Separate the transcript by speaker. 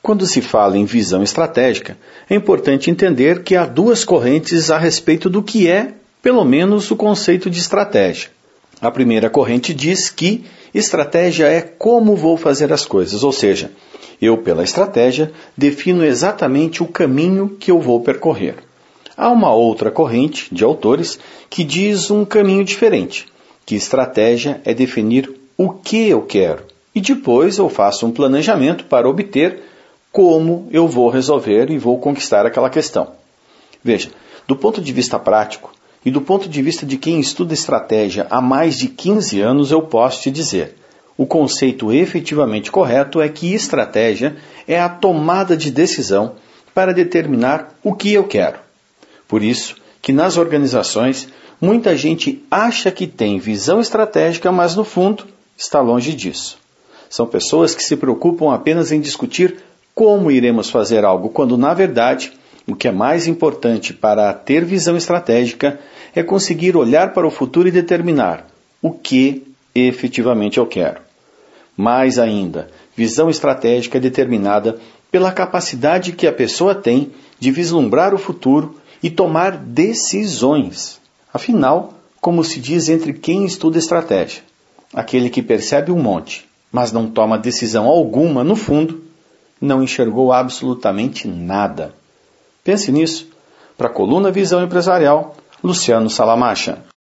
Speaker 1: Quando se fala em visão estratégica, é importante entender que há duas correntes a respeito do que é, pelo menos, o conceito de estratégia. A primeira corrente diz que estratégia é como vou fazer as coisas, ou seja, eu, pela estratégia, defino exatamente o caminho que eu vou percorrer. Há uma outra corrente de autores que diz um caminho diferente, que estratégia é definir o que eu quero, e depois eu faço um planejamento para obter como eu vou resolver e vou conquistar aquela questão. Veja, do ponto de vista prático e do ponto de vista de quem estuda estratégia há mais de 15 anos, eu posso te dizer, o conceito efetivamente correto é que estratégia é a tomada de decisão para determinar o que eu quero. Por isso que nas organizações, muita gente acha que tem visão estratégica, mas no fundo está longe disso. São pessoas que se preocupam apenas em discutir como iremos fazer algo, quando na verdade o que é mais importante para ter visão estratégica é conseguir olhar para o futuro e determinar o que efetivamente eu quero. Mais ainda, visão estratégica é determinada pela capacidade que a pessoa tem de vislumbrar o futuro e tomar decisões. Afinal, como se diz entre quem estuda estratégia, aquele que percebe um monte, mas não toma decisão alguma, no fundo, não enxergou absolutamente nada. Pense nisso. Para a coluna Visão Empresarial, Luciano Salamacha.